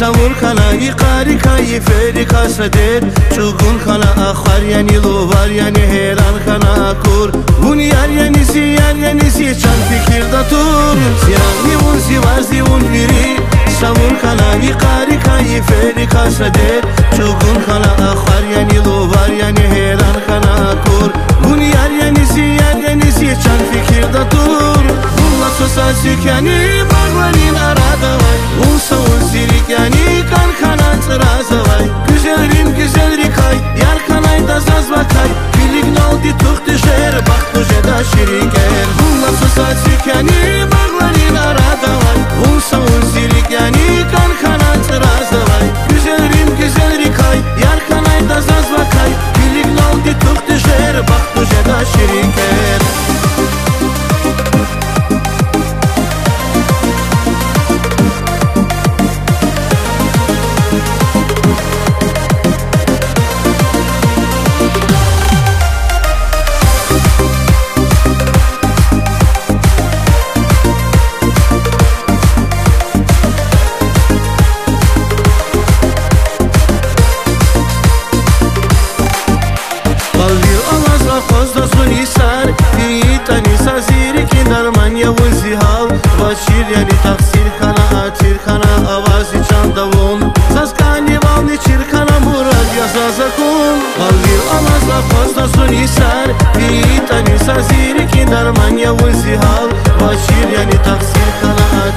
شمور خلا ایقاری کای فری کاسدر چوگون خلا آخر یعنی لوبار یعنی هیران خلا کور اون یعنی سی چند فکر داتور سیانی اون زیوازی اون بیری شمور خلا ایقاری کای فری کاسدر چوگون خلا آخر یعنی لوبار یعنی هیران خلا کور اون یعنی سی چند فکر داتور bunla sosasik yani bağların arada vay Unsa unsirik yani kan kanat raza vay Güzelim güzelrik ay yar kanay da zaz vakay Bilik naldi tuk düşer bak tuje da şiriker Bunla sosasik yani bağların arada vay Unsa unsirik yani kan kanat raza vay Güzelim güzelrik ay yar kanay da zaz vakay Bilik naldi tuk düşer bak tuje da şiriker Şir yani taksir kana atir kana avazi çandavun Saskani valni çirkana murad yazazakun Alvir amazla fazla sunisar Bir tani saziri ki darman yavun zihal Başir yani taksir kana